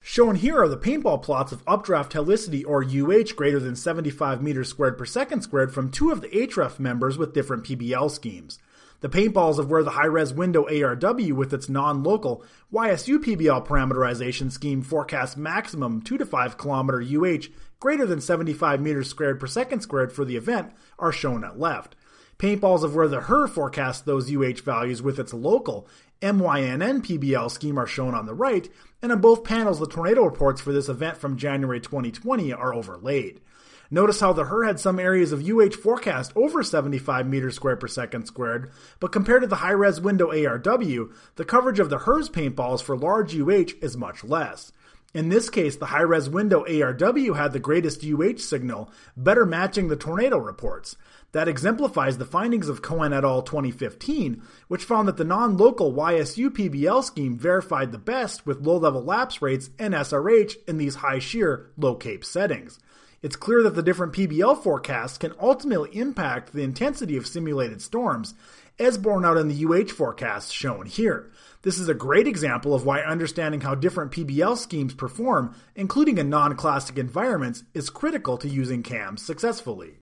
Shown here are the paintball plots of updraft helicity or UH greater than 75 meters squared per second squared from two of the HREF members with different PBL schemes. The paintballs of where the high-res window ARW with its non-local YSU PBL parameterization scheme forecasts maximum 2 to 5 kilometer UH greater than 75 meters squared per second squared for the event are shown at left. Paintballs of where the HER forecasts those UH values with its local MYNN PBL scheme are shown on the right, and on both panels the tornado reports for this event from January 2020 are overlaid. Notice how the HER had some areas of UH forecast over 75 meters squared per second squared, but compared to the high-res window ARW, the coverage of the HER's paintballs for large UH is much less. In this case, the high-res window ARW had the greatest UH signal, better matching the tornado reports. That exemplifies the findings of Cohen et al. 2015, which found that the non-local YSU PBL scheme verified the best with low-level lapse rates and SRH in these high-shear, low-CAPE settings. It's clear that the different PBL forecasts can ultimately impact the intensity of simulated storms, as borne out in the UH forecasts shown here. This is a great example of why understanding how different PBL schemes perform, including in non-classic environments, is critical to using CAMs successfully.